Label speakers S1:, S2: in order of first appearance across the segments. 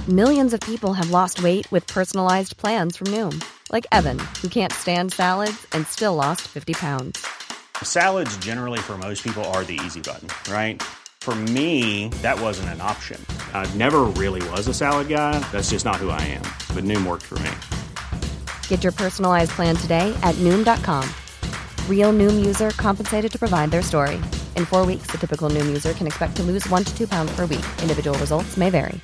S1: Millions of people have lost weight with personalized plans from Noom. Like Evan, who can't stand salads and still lost 50 pounds.
S2: Salads generally for most people are the easy button, right? For me, that wasn't an option. I never really was a salad guy. That's just not who I am. But Noom worked for me.
S1: Get your personalized plan today at Noom.com. Real Noom user compensated to provide their story. In 4 weeks, the typical Noom user can expect to lose 1 to 2 pounds per week. Individual results may vary.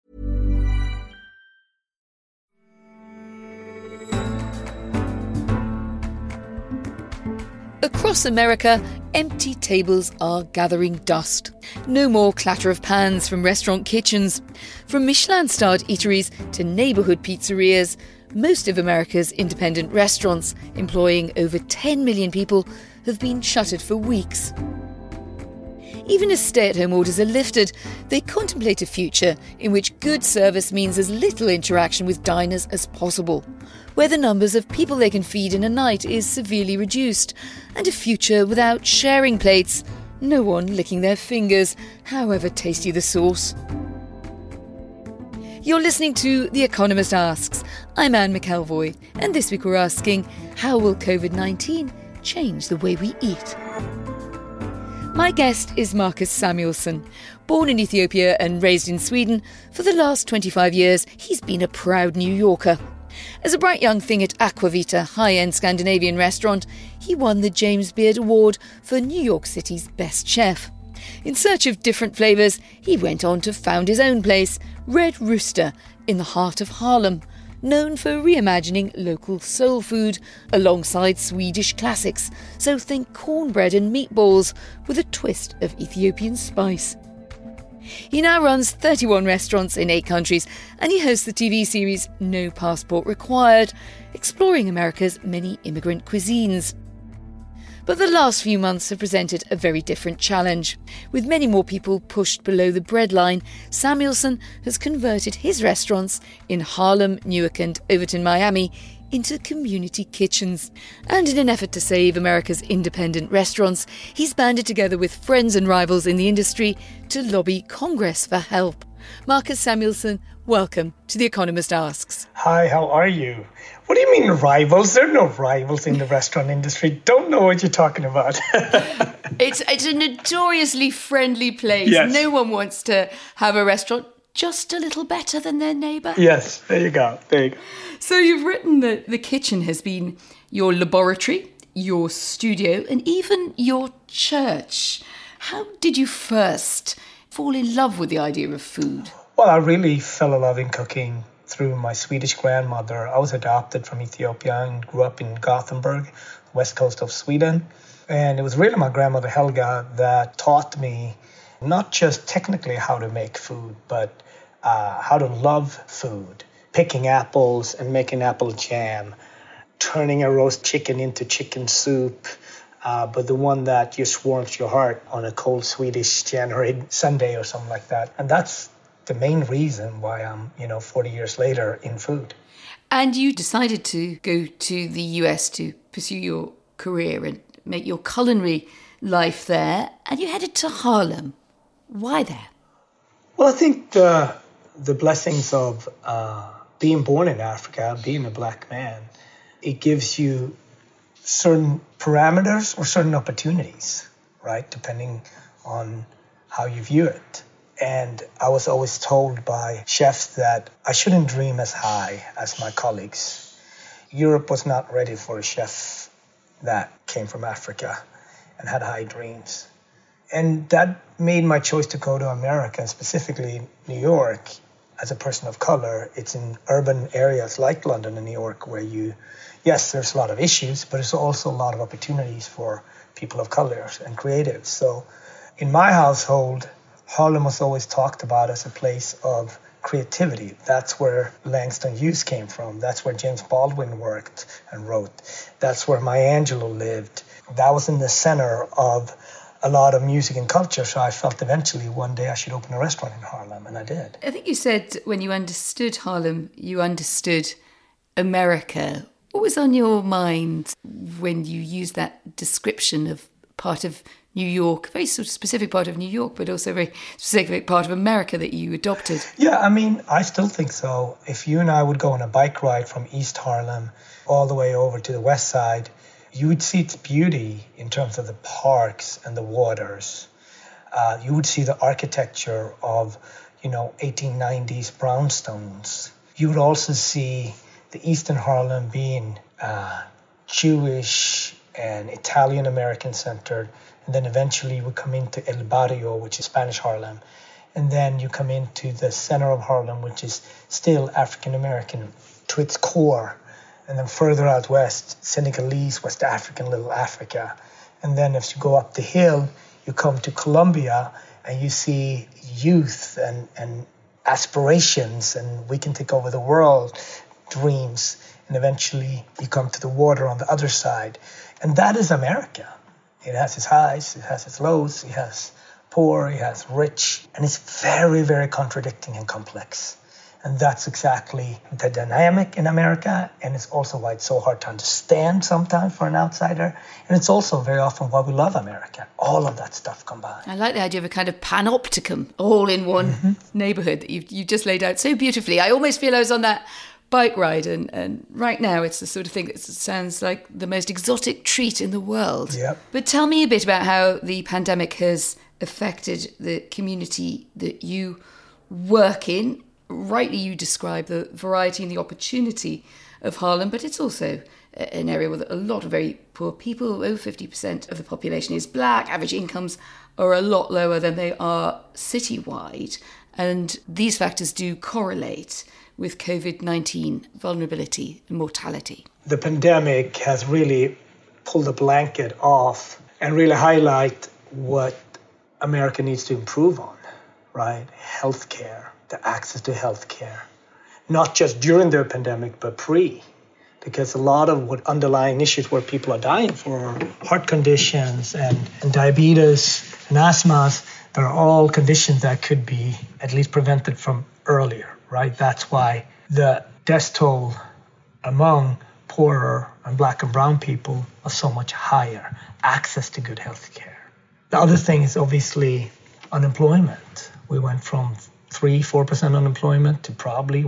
S3: Across America, empty tables are gathering dust. No more clatter of pans from restaurant kitchens. From Michelin-starred eateries to neighbourhood pizzerias, most of America's independent restaurants, employing over 10 million people, have been shuttered for weeks. Even as stay-at-home orders are lifted, they contemplate a future in which good service means as little interaction with diners as possible, where the numbers of people they can feed in a night is severely reduced, and a future without sharing plates, no one licking their fingers, however tasty the sauce. You're listening to The Economist Asks. I'm Anne McElvoy, and this week we're asking, how will COVID-19 change the way we eat? My guest is Marcus Samuelsson. Born in Ethiopia and raised in Sweden, for the last 25 years he's been a proud New Yorker. As a bright young thing at Aquavita, high-end Scandinavian restaurant, he won the James Beard Award for New York City's best chef. In search of different flavours, he went on to found his own place, Red Rooster, in the heart of Harlem, known for reimagining local soul food alongside Swedish classics, so think cornbread and meatballs with a twist of Ethiopian spice. He now runs 31 restaurants in 8 countries, and he hosts the TV series No Passport Required, exploring America's many immigrant cuisines. But the last few months have presented a very different challenge. With many more people pushed below the breadline, Samuelsson has converted his restaurants in Harlem, Newark and Overton, Miami, into community kitchens. And in an effort to save America's independent restaurants, he's banded together with friends and rivals in the industry to lobby Congress for help. Marcus Samuelsson, welcome to The Economist Asks.
S4: Hi, how are you? What do you mean rivals? There are no rivals in the restaurant industry. Don't know what you're talking about.
S3: It's a notoriously friendly place.
S4: Yes.
S3: No one wants to have a restaurant just a little better than their neighbour.
S4: Yes, there you go.
S3: So you've written that the kitchen has been your laboratory, your studio, and even your church. How did you first fall in love with the idea of food?
S4: Well, I really fell in love in cooking through my Swedish grandmother. I was adopted from Ethiopia and grew up in Gothenburg, west coast of Sweden. And it was really my grandmother Helga that taught me not just technically how to make food, but how to love food. Picking apples and making apple jam, turning a roast chicken into chicken soup, but the one that just warms your heart on a cold Swedish January Sunday or something like that. And that's the main reason why I'm, 40 years later in food.
S3: And you decided to go to the US to pursue your career and make your culinary life there, and you headed to Harlem. Why there?
S4: Well, I think the blessings of being born in Africa, being a black man, it gives you certain parameters or certain opportunities, right, depending on how you view it. And I was always told by chefs that I shouldn't dream as high as my colleagues. Europe was not ready for a chef that came from Africa and had high dreams. And that made my choice to go to America, specifically New York. As a person of color, it's in urban areas like London and New York where yes, there's a lot of issues, but there's also a lot of opportunities for people of color and creatives. So in my household, Harlem was always talked about as a place of creativity. That's where Langston Hughes came from. That's where James Baldwin worked and wrote. That's where Maya Angelou lived. That was in the center of a lot of music and culture. So I felt eventually one day I should open a restaurant in Harlem, and I did.
S3: I think you said when you understood Harlem, you understood America. What was on your mind when you used that description of part of New York, very sort of specific part of New York, but also a very specific part of America that you adopted.
S4: Yeah, I mean, I still think so. If you and I would go on a bike ride from East Harlem all the way over to the west side, you would see its beauty in terms of the parks and the waters. You would see the architecture of, 1890s brownstones. You would also see the Eastern Harlem being Jewish and Italian-American centered. And then eventually you would come into El Barrio, which is Spanish Harlem. And then you come into the center of Harlem, which is still African-American to its core. And then further out west, Senegalese, West African, Little Africa. And then as you go up the hill, you come to Colombia and you see youth and aspirations and we can take over the world, dreams. And eventually you come to the water on the other side. And that is America. It has its highs, it has its lows, it has poor, it has rich, and it's very, very contradicting and complex. And that's exactly the dynamic in America, and it's also why it's so hard to understand sometimes for an outsider. And it's also very often why we love America. All of that stuff combined.
S3: I like the idea of a kind of panopticon all in one neighbourhood that you just laid out so beautifully. I almost feel I was on that bike ride, and right now it's the sort of thing that sounds like the most exotic treat in the world.
S4: Yep.
S3: But tell me a bit about how the pandemic has affected the community that you work in. Rightly, you describe the variety and the opportunity of Harlem, but it's also an area with a lot of very poor people. Over 50% of the population is black. Average incomes are a lot lower than they are citywide. And these factors do correlate with COVID-19 vulnerability and mortality.
S4: The pandemic has really pulled a blanket off and really highlight what America needs to improve on, right? Healthcare, the access to healthcare, not just during the pandemic, but pre. Because a lot of what underlying issues where people are dying for heart conditions and diabetes and asthmas, they're all conditions that could be at least prevented from earlier, right? That's why the death toll among poorer and black and brown people are so much higher. Access to good health care. The other thing is obviously unemployment. We went from 3-4% unemployment to probably,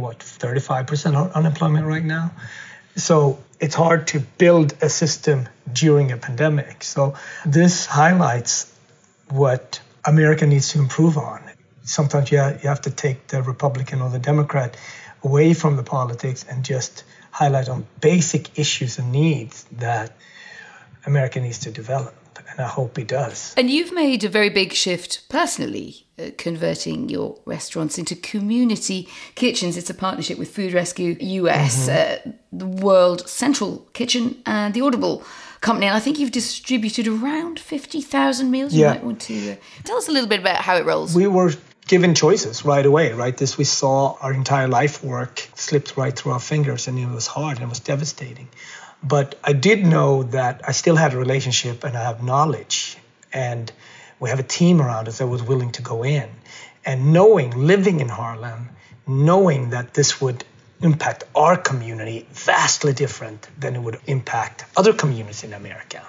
S4: 35% unemployment right now. So it's hard to build a system during a pandemic. So this highlights what America needs to improve on. Sometimes you have to take the Republican or the Democrat away from the politics and just highlight on basic issues and needs that America needs to develop. And I hope it does.
S3: And you've made a very big shift personally, converting your restaurants into community kitchens. It's a partnership with Food Rescue US, the World Central Kitchen and the Audible Company. And I think you've distributed around 50,000 meals. You might want to tell us a little bit about how it rolls.
S4: We were given choices right away, right? This we saw our entire life work slipped right through our fingers, and it was hard and it was devastating. But I did know that I still had a relationship and I have knowledge, and we have a team around us that was willing to go in. And living in Harlem, knowing that this would impact our community vastly different than it would impact other communities in America.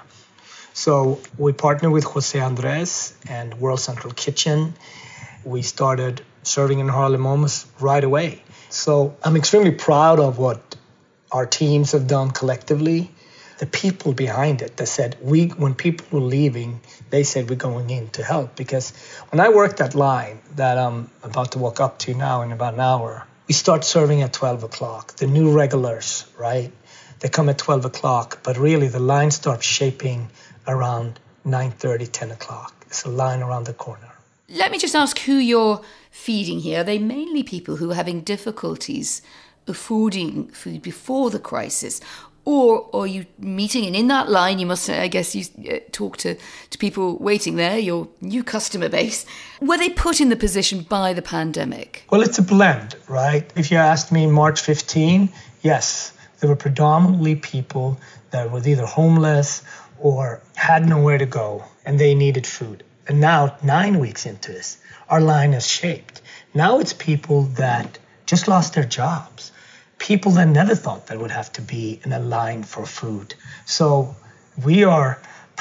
S4: So we partnered with Jose Andres and World Central Kitchen. We started serving in Harlem almost right away. So I'm extremely proud of what our teams have done collectively. The people behind it that said, when people were leaving, they said we're going in to help. Because when I worked that line that I'm about to walk up to now in about an hour, we start serving at 12 o'clock. The new regulars, right? They come at 12 o'clock, but really the line starts shaping around 9:30, 10 o'clock. It's a line around the corner.
S3: Let me just ask who you're feeding here. Are they mainly people who are having difficulties affording food before the crisis? Or are you meeting, and in that line you must, I guess, you talk to people waiting there, your new customer base. Were they put in the position by the pandemic?
S4: Well, it's a blend, right? If you asked me in March 15, yes, there were predominantly people that were either homeless or had nowhere to go and they needed food. And now, 9 weeks into this, our line is shaped. Now it's people that just lost their jobs. People that never thought they would have to be in a line for food. So we are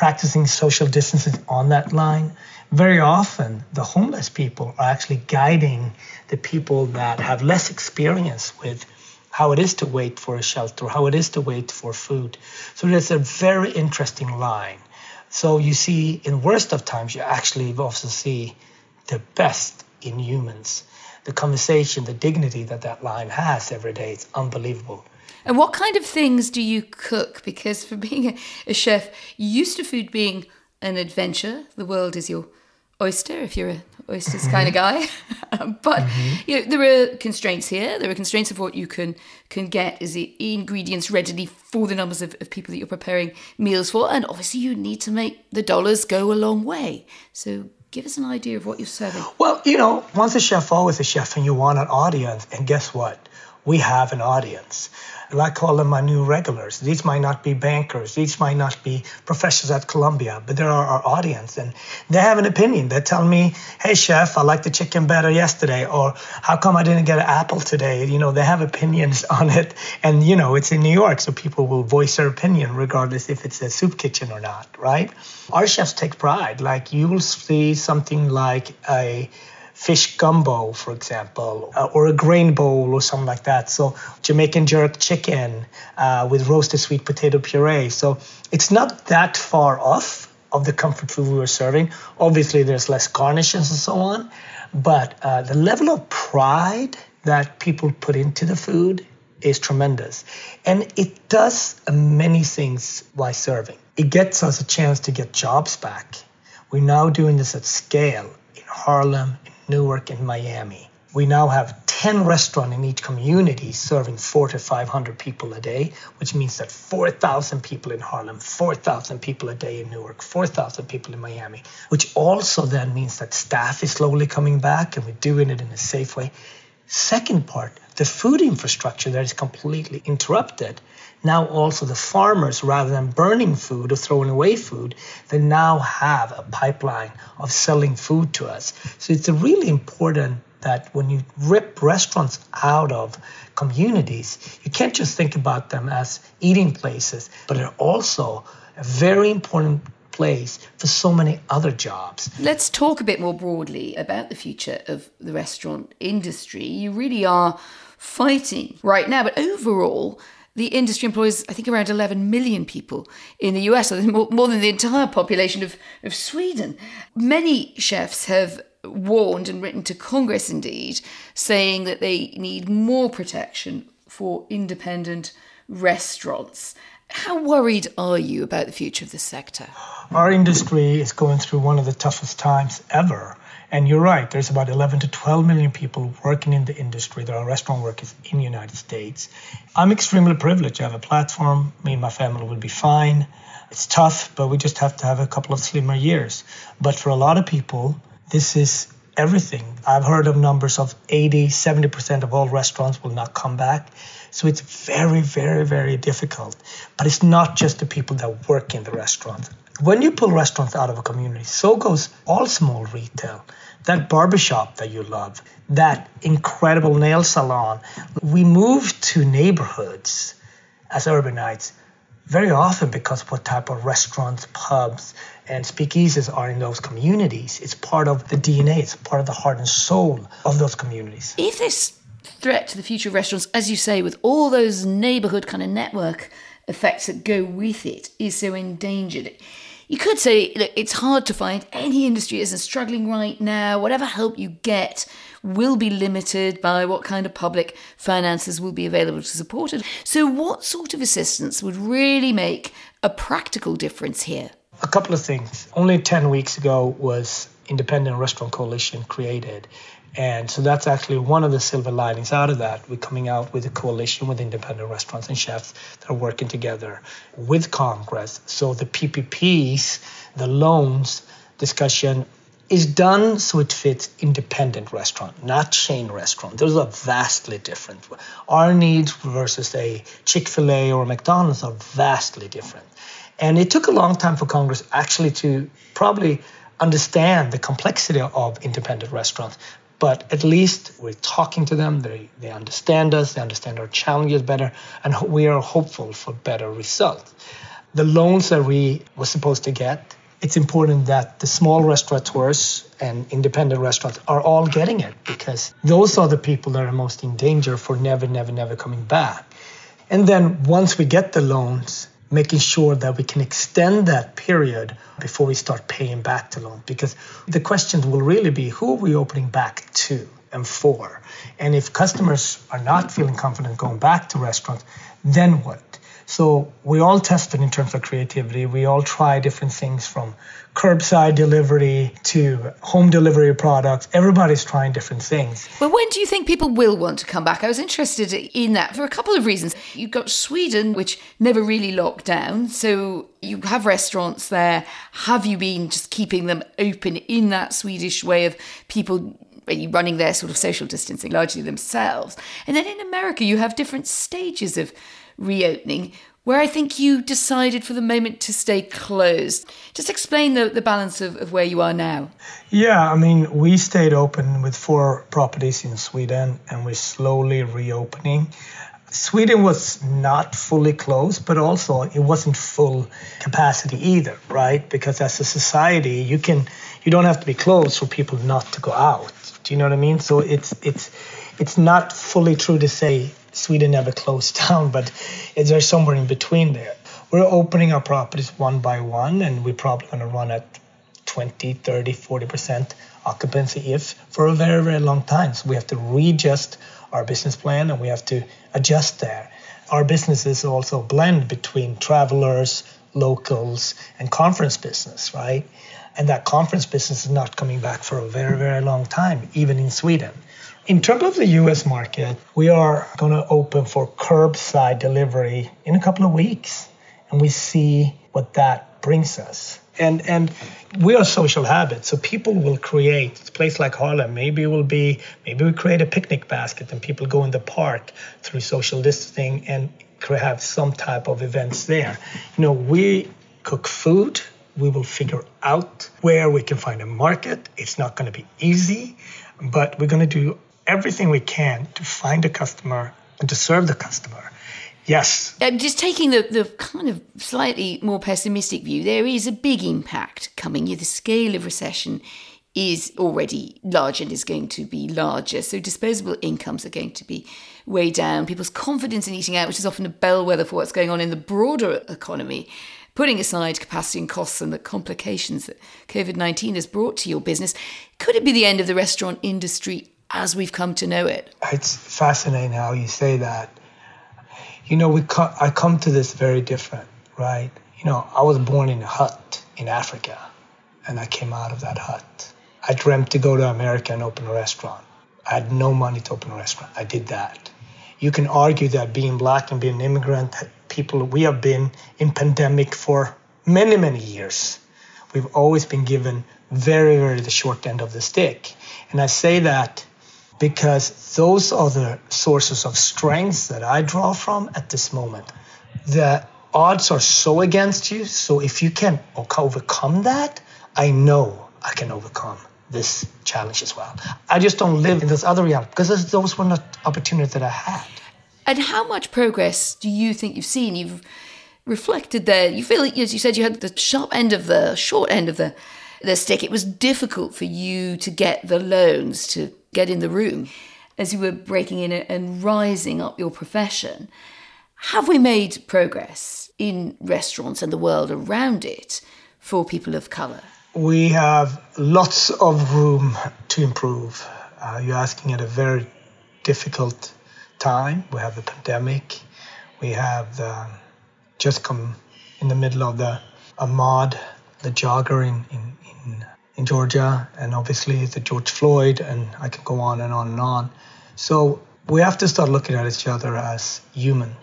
S4: practicing social distancing on that line. Very often, the homeless people are actually guiding the people that have less experience with how it is to wait for a shelter, how it is to wait for food. So there's a very interesting line. So you see, in worst of times, you actually also see the best in humans. The conversation, the dignity that line has every day, it's unbelievable.
S3: And what kind of things do you cook? Because for being a chef, you're used to food being an adventure. The world is your oyster, if you're an oysters kind of guy. But you know, there are constraints here. There are constraints of what you can get as the ingredients readily for the numbers of people that you're preparing meals for. And obviously you need to make the dollars go a long way. So give us an idea of what you're serving.
S4: Well, you know, once a chef, always a chef, and you want an audience. And guess what? We have an audience. I call them my new regulars. These might not be bankers. These might not be professors at Columbia, but they're our audience. And they have an opinion. They tell me, hey, chef, I liked the chicken better yesterday. Or how come I didn't get an apple today? You know, they have opinions on it. And, you know, it's in New York, so people will voice their opinion regardless if it's a soup kitchen or not, right? Our chefs take pride. Like, you will see something like a fish gumbo, for example, or a grain bowl or something like that. So Jamaican jerk chicken with roasted sweet potato puree. So it's not that far off of the comfort food we were serving. Obviously, there's less garnishes and so on. But the level of pride that people put into the food is tremendous. And it does many things while serving. It gets us a chance to get jobs back. We're now doing this at scale in Harlem, Newark, and Miami. We now have 10 restaurants in each community serving 400 to 500 people a day, which means that 4,000 people in Harlem, 4,000 people a day in Newark, 4,000 people in Miami, which also then means that staff is slowly coming back and we're doing it in a safe way. Second part, the food infrastructure that is completely interrupted. Now also the farmers, rather than burning food or throwing away food, they now have a pipeline of selling food to us. So it's really important that when you rip restaurants out of communities, you can't just think about them as eating places, but they're also a very important place for so many other jobs.
S3: Let's talk a bit more broadly about the future of the restaurant industry. You really are fighting right now, but overall, the industry employs, I think, around 11 million people in the US, so more than the entire population of Sweden. Many chefs have warned and written to Congress, indeed, saying that they need more protection for independent restaurants. How worried are you about the future of this sector?
S4: Our industry is going through one of the toughest times ever. And you're right, there's about 11 to 12 million people working in the industry. There are restaurant workers in the United States. I'm extremely privileged. I have a platform. Me and my family will be fine. It's tough, but we just have to have a couple of slimmer years. But for a lot of people, this is everything. I've heard of numbers of 80, 70% of all restaurants will not come back. So it's very, very, very difficult. But it's not just the people that work in the restaurants. When you pull restaurants out of a community, so goes all small retail. That barbershop that you love, that incredible nail salon. We move to neighborhoods as urbanites very often because of what type of restaurants, pubs, and speakeasies are in those communities. It's part of the DNA, it's part of the heart and soul of those communities.
S3: If this threat to the future of restaurants, as you say, with all those neighbourhood kind of network effects that go with it, is so endangered, you could say, look, it's hard to find. Any industry isn't struggling right now. Whatever help you get will be limited by what kind of public finances will be available to support it. So what sort of assistance would really make a practical difference here?
S4: A couple of things. Only 10 weeks ago was Independent Restaurant Coalition created. And so that's actually one of the silver linings out of that. We're coming out with a coalition with independent restaurants and chefs that are working together with Congress. So the PPPs, the loans discussion, is done so it fits independent restaurant, not chain restaurant. Those are vastly different. Our needs versus a Chick-fil-A or a McDonald's are vastly different. And it took a long time for Congress actually to probably understand the complexity of independent restaurants. But at least we're talking to them, they understand us, they understand our challenges better, and we are hopeful for better results. the loans that we were supposed to get, it's important that the small restaurateurs and independent restaurants are all getting it, because those are the people that are most in danger for never coming back. And then once we get the loans, making sure that we can extend that period before we start paying back the loan. Because the questions will really be, who are we opening back to and for? And if customers are not feeling confident going back to restaurants, then what? So we all tested in terms of creativity. We all try different things, from curbside delivery to home delivery products. Everybody's trying different things.
S3: Well, when do you think people will want to come back? I was interested in that for a couple of reasons. You've got Sweden, which never really locked down. So you have restaurants there. Have you been just keeping them open in that Swedish way of people really running their sort of social distancing largely themselves? And then in America, you have different stages of reopening, where I think you decided for the moment to stay closed. Just explain the balance of where you are now.
S4: Yeah, I mean, we stayed open with 4 properties in Sweden, and we're slowly reopening. Sweden was not fully closed, but also it wasn't full capacity either, right? Because as a society, you don't have to be closed for people not to go out. Do you know what I mean? So it's not fully true to say Sweden never closed down, but there's somewhere in between there. We're opening our properties one by one, and we're probably going to run at 20, 30, 40% occupancy for a very long time. So we have to readjust our business plan, and we have to adjust there. Our business is also a blend between travelers, locals, and conference business, right? And that conference business is not coming back for a very long time, even in Sweden. In terms of the US market, we are going to open for curbside delivery in a couple of weeks, and we see what that brings us. And we are social habits, so people will create a place like Harlem. Maybe we create a picnic basket and people go in the park through social distancing and have some type of events there. You know, we cook food. We will figure out where we can find a market. It's not going to be easy, but we're going to do everything we can to find a customer and to serve the customer. Yes.
S3: Just taking the kind of slightly more pessimistic view, there is a big impact coming. The scale of recession is already large and is going to be larger. So disposable incomes are going to be way down. People's confidence in eating out, which is often a bellwether for what's going on in the broader economy, putting aside capacity and costs and the complications that COVID-19 has brought to your business, could it be the end of the restaurant industry as we've come to know it?
S4: It's fascinating how you say that. You know, I come to this very different, right? You know, I was born in a hut in Africa, and I came out of that hut. I dreamt to go to America and open a restaurant. I had no money to open a restaurant. I did that. You can argue that being black and being an immigrant, we have been in pandemic for many years. We've always been given very the short end of the stick. And I say that because those are the sources of strength that I draw from at this moment. The odds are so against you, so if you can overcome that, I know I can overcome this challenge as well. I just don't live in this other reality because those were not opportunities that I had.
S3: And how much progress do you think you've seen? You've reflected there. You feel like, as you said, you had the short end of the stick. It was difficult for you to get the loans to get in the room as you were breaking in and rising up your profession. Have we made progress in restaurants and the world around it for people of colour?
S4: We have lots of room to improve. You're asking at a very difficult time. We have the pandemic. We have just come in the middle of the Ahmaud, the jogger in Georgia, and obviously the George Floyd, and I can go on and on and on. So we have to start looking at each other as human.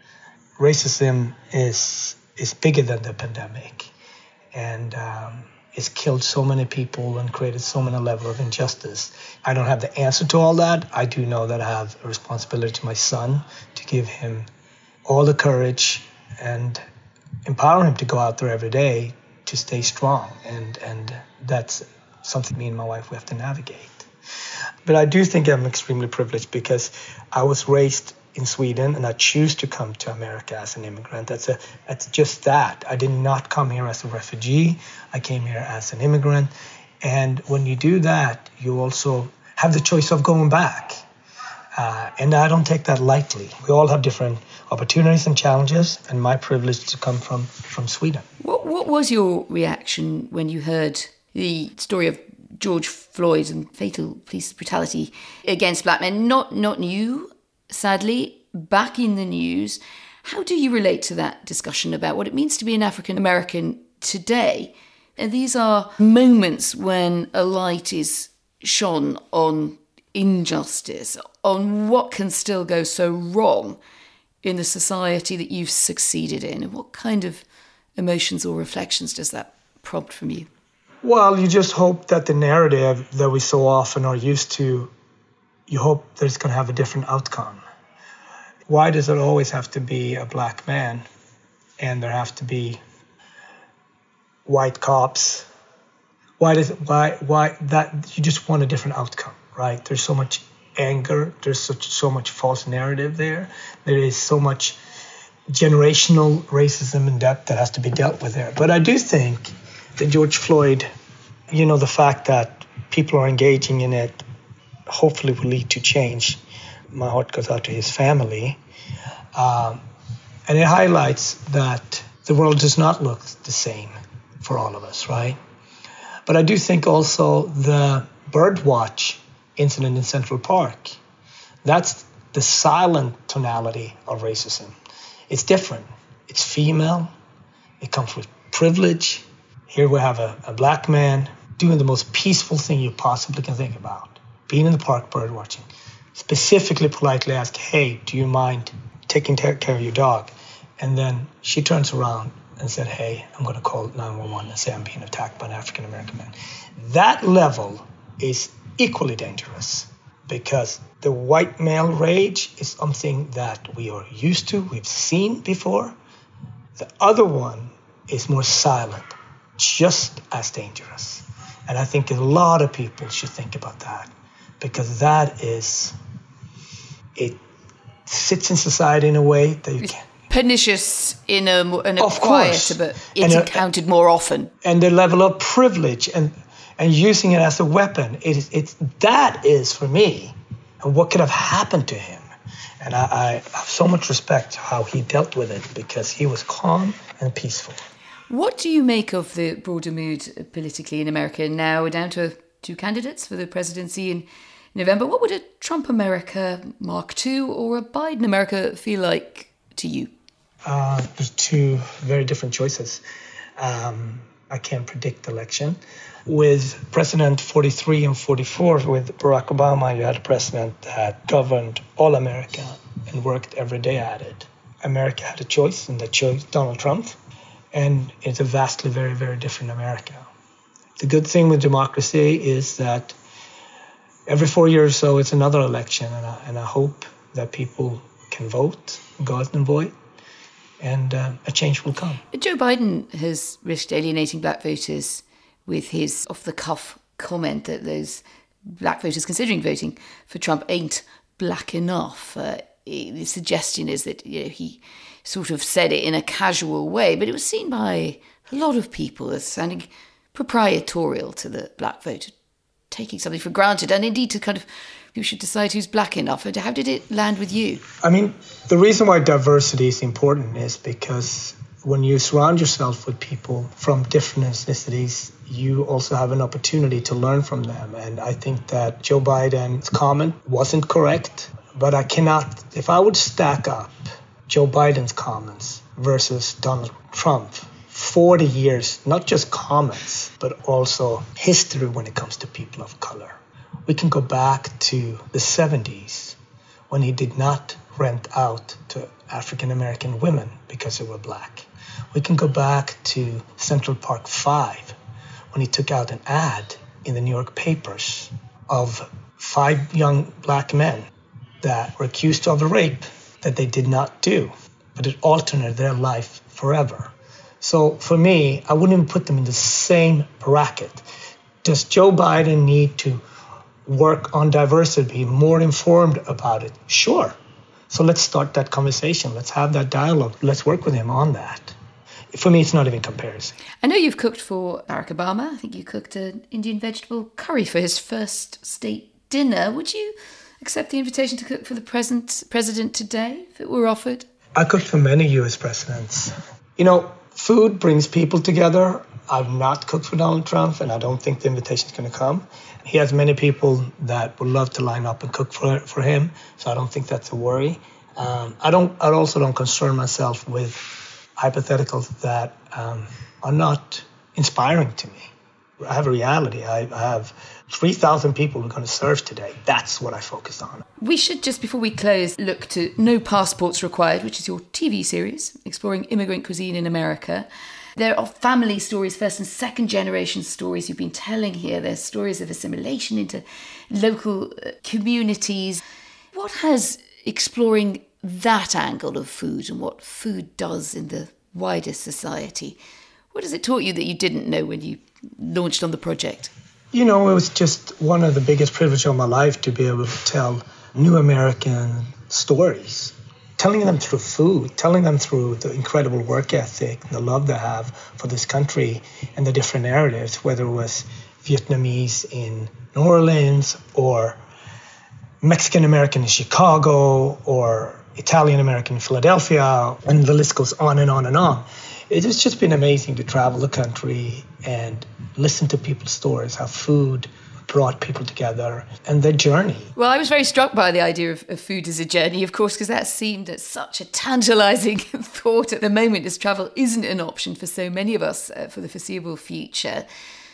S4: Racism is bigger than the pandemic, and it's killed so many people and created so many levels of injustice. I don't have the answer to all that. I do know that I have a responsibility to my son to give him all the courage and empower him to go out there every day to stay strong, and that's something me and my wife we have to navigate. But I do think I'm extremely privileged because I was raised in Sweden, and I choose to come to America as an immigrant. That's just that. I did not come here as a refugee. I came here as an immigrant. And when you do that, you also have the choice of going back. And I don't take that lightly. We all have different opportunities and challenges, and my privilege to come from Sweden.
S3: What was your reaction when you heard the story of George Floyd and fatal police brutality against black men? Not new, sadly, back in the news. How do you relate to that discussion about what it means to be an African American today? And these are moments when a light is shone on injustice, on what can still go so wrong in the society that you've succeeded in. And what kind of emotions or reflections does that prompt from you?
S4: Well, you just hope that the narrative that we so often are used to, you hope that it's going to have a different outcome. Why does it always have to be a black man and there have to be white cops? Why that you just want a different outcome, right? There's so much anger, there's so much false narrative there. There is so much generational racism and depth that has to be dealt with there. But I do think that George Floyd, the fact that people are engaging in it, hopefully will lead to change. My heart goes out to his family. And it highlights that the world does not look the same for all of us, right? But I do think also the birdwatch incident in Central Park, that's the silent tonality of racism. It's different. It's female. It comes with privilege. Here we have a black man doing the most peaceful thing you possibly can think about. Being in the park birdwatching. Specifically, politely ask, hey, do you mind taking care of your dog? And then she turns around and said, hey, I'm going to call 911 and say I'm being attacked by an African-American man. That level is equally dangerous because the white male rage is something that we are used to, we've seen before. The other one is more silent, just as dangerous. And I think a lot of people should think about that because it sits in society in a way that you can't.
S3: Pernicious in a quieter, but it's encountered more often.
S4: And the level of privilege and using it as a weapon, that is for me, and what could have happened to him. And I have so much respect how he dealt with it because he was calm and peaceful.
S3: What do you make of the broader mood politically in America now? We're down to 2 candidates for the presidency in November. What would a Trump America Mark II or a Biden America feel like to you?
S4: There's 2 very different choices. I can't predict the election. With President 43 and 44, with Barack Obama, you had a president that governed all America and worked every day at it. America had a choice, and that chose Donald Trump. And it's a vastly very, very different America. The good thing with democracy is that every 4 years or so, it's another election. And I hope that people can vote, go out and vote, and a change will come.
S3: Joe Biden has risked alienating black voters with his off-the-cuff comment that those black voters considering voting for Trump ain't black enough. The suggestion is that he sort of said it in a casual way, but it was seen by a lot of people as sounding proprietorial to the black vote, taking something for granted, and indeed to kind of who should decide who's black enough. How did it land with you?
S4: I mean, the reason why diversity is important is because when you surround yourself with people from different ethnicities, you also have an opportunity to learn from them. And I think that Joe Biden's comment wasn't correct, but I cannot, if I would stack up Joe Biden's comments versus Donald Trump, 40 years, not just comments, but also history when it comes to people of color. We can go back to the 70s when he did not rent out to African-American women because they were black. We can go back to Central Park 5 when he took out an ad in the New York papers of 5 young black men that were accused of a rape that they did not do, but it altered their life forever. So for me, I wouldn't even put them in the same bracket. Does Joe Biden need to work on diversity, be more informed about it? Sure. So let's start that conversation. Let's have that dialogue. Let's work with him on that. For me, it's not even comparison.
S3: I know you've cooked for Barack Obama. I think you cooked an Indian vegetable curry for his first state dinner. Would you accept the invitation to cook for the president today if it were offered?
S4: I cooked for many US presidents. You know, food brings people together. I've not cooked for Donald Trump, and I don't think the invitation is going to come. He has many people that would love to line up and cook for him, so I don't think that's a worry. I also don't concern myself with hypotheticals that are not inspiring to me. I have a reality. I have 3,000 people we're going to serve today. That's what I focus on.
S3: We should, just before we close, look to No Passports Required, which is your TV series exploring immigrant cuisine in America. There are family stories, first and second generation stories you've been telling here. There's stories of assimilation into local communities. What has exploring that angle of food and what food does in the wider society, what has it taught you that you didn't know when you launched on the project?
S4: You know, it was just one of the biggest privileges of my life to be able to tell new American stories. Telling them through food, telling them through the incredible work ethic, the love they have for this country and the different narratives, whether it was Vietnamese in New Orleans or Mexican-American in Chicago or Italian-American in Philadelphia, and the list goes on and on and on. It has just been amazing to travel the country and listen to people's stories, how food brought people together and their journey.
S3: Well, I was very struck by the idea of food as a journey, of course, because that seemed such a tantalising thought at the moment, as travel isn't an option for so many of us for the foreseeable future.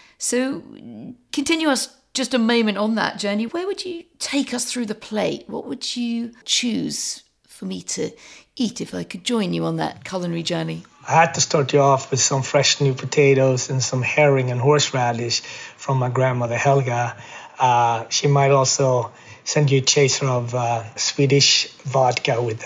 S3: So continue us just a moment on that journey. Where would you take us through the plate? What would you choose for me to eat if I could join you on that culinary journey?
S4: I had to start you off with some fresh new potatoes and some herring and horseradish from my grandmother Helga. She might also send you a chaser of Swedish vodka with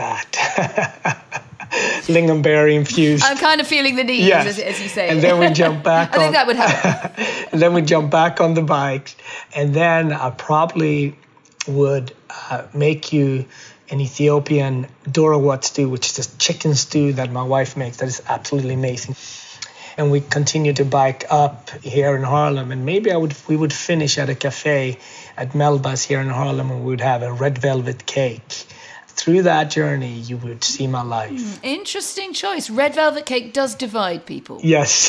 S4: that. Lingonberry infused.
S3: I'm kind of feeling the need, yes. as you say.
S4: And then we jump back
S3: I think that would help.
S4: And then we jump back on the bikes. And then I probably would make you an Ethiopian Dorawat stew, which is a chicken stew that my wife makes that is absolutely amazing. And we continue to bike up here in Harlem, and maybe we would finish at a cafe at Melba's here in Harlem, and we would have a red velvet cake. Through that journey, you would see my life.
S3: Interesting choice. Red velvet cake does divide people.
S4: Yes.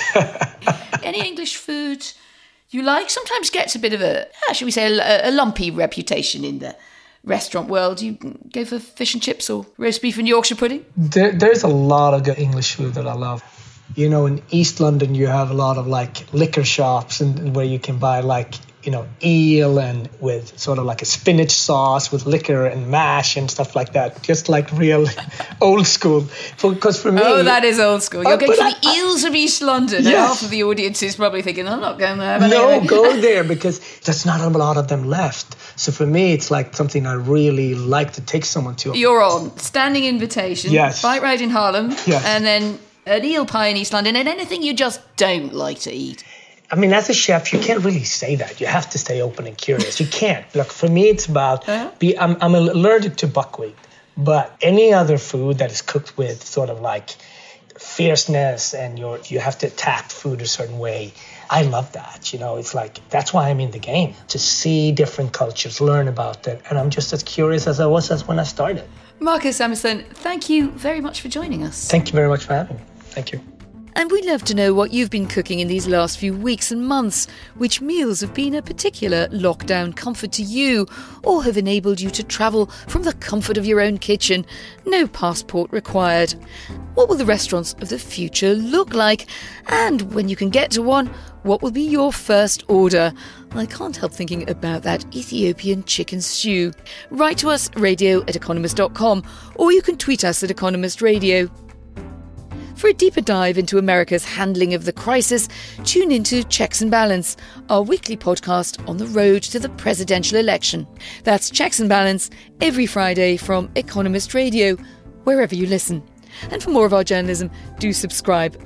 S3: Any English food you like sometimes gets a bit of should we say, a lumpy reputation in the restaurant world. You go for fish and chips or roast beef and Yorkshire pudding?
S4: There's a lot of good English food that I love. You know, in East London, you have a lot of like liquor shops and where you can buy like, you know, eel and with sort of like a spinach sauce with liquor and mash and stuff like that. Just like real old school. Because for me...
S3: Oh, that is old school. You're going for the eels of East London. Yes. And half of the audience is probably thinking, I'm not going there.
S4: No, anyway. Go there because there's not a lot of them left. So for me, it's like something I really like to take someone to.
S3: You're on. Standing invitation.
S4: Yes.
S3: Bike ride in Harlem.
S4: Yes.
S3: And then an eel pie in East London. And anything you just don't like to eat.
S4: I mean, as a chef, you can't really say that. You have to stay open and curious. You can't. Look, for me, it's about... I'm allergic to buckwheat. But any other food that is cooked with sort of like fierceness and you have to attack food a certain way, I love that. You know, it's like, that's why I'm in the game. To see different cultures, learn about it. And I'm just as curious as I was as when I started.
S3: Marcus Samuelsson, thank you very much for joining us.
S4: Thank you very much for having me. Thank you.
S3: And we'd love to know what you've been cooking in these last few weeks and months. Which meals have been a particular lockdown comfort to you or have enabled you to travel from the comfort of your own kitchen? No passport required. What will the restaurants of the future look like? And when you can get to one, what will be your first order? I can't help thinking about that Ethiopian chicken stew. Write to us, radio@economist.com, or you can tweet us at Economist Radio. For a deeper dive into America's handling of the crisis, tune into Checks and Balance, our weekly podcast on the road to the presidential election. That's Checks and Balance every Friday from Economist Radio, wherever you listen. And for more of our journalism, do subscribe.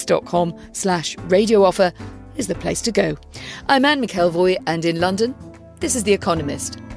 S3: Economist.com/radio offer is the place to go. I'm Anne McElvoy, and in London, this is The Economist.